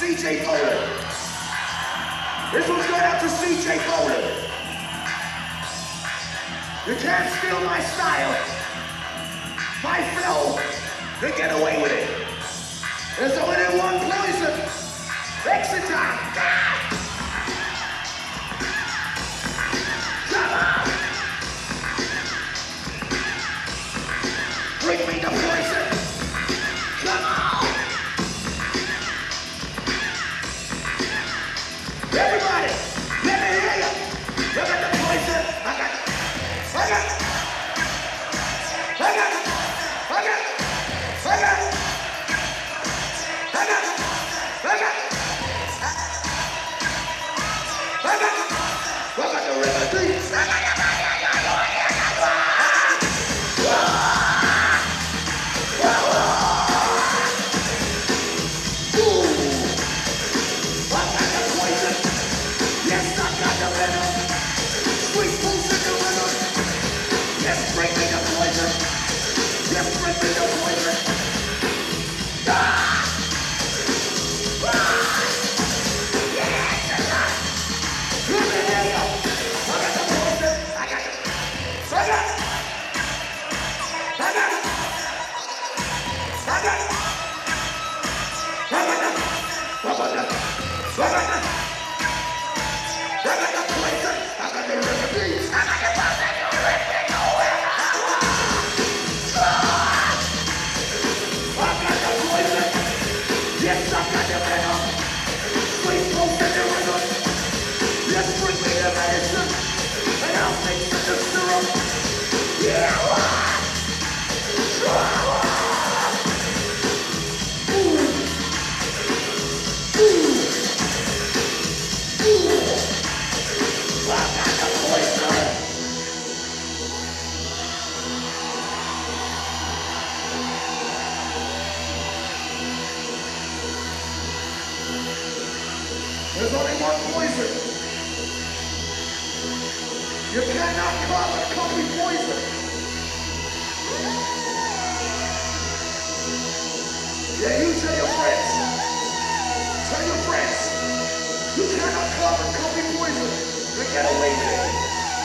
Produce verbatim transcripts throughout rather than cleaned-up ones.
C J Boland. This one's going out to C J Boland. You can't steal my style, my flow, they get away with it. There's only one poison. Exit time. Come on. Bring me the poison. Come on. Everybody, let me hear you. I got the poison. I got it. I got it. I got it. I got it. I got it. I got it. I got it. I got it. I got the remedy. I got it. Bring me the poison. Yes, bring me the poison. Ah! Ah! Yes, yes. Let me hear you. I got the poison. I got it. I got it. I got it. I got it. I got it. I got it. I got it. I got the poison. I got the remedy. I got the poison. Yes, I got the venom. Sweet smoke in the rhythm. Yes, bring me the medicine. And I'll make the syrup. Yeah! Ooh. Ooh. Ooh. I got the poison. There's only one poison. You cannot call a copy poison. Yeah, you tell your friends. Tell your friends. You cannot call a copy poison. They get away with it.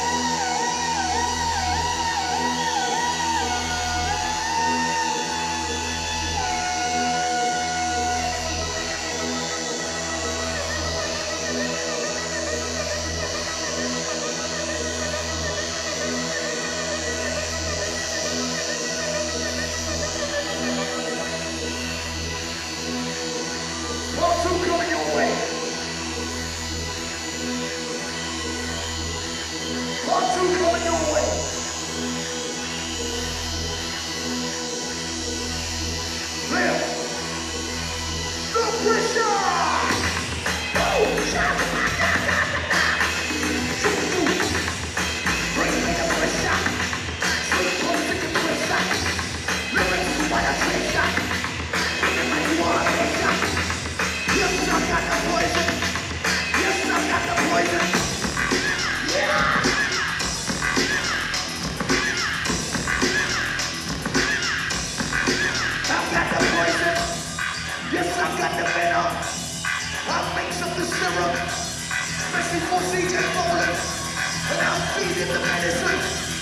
Especially for C J Boland, and I'm feeding the medicine.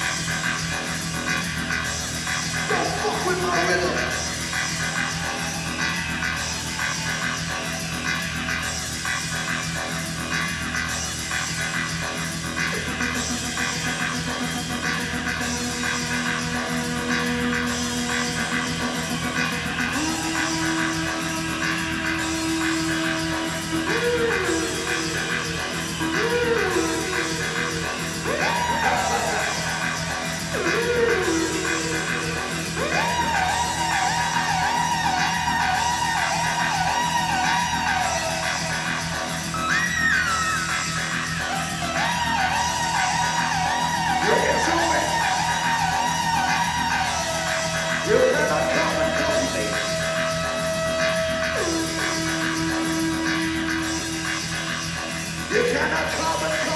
Don't fuck with my rhythm. You cannot come and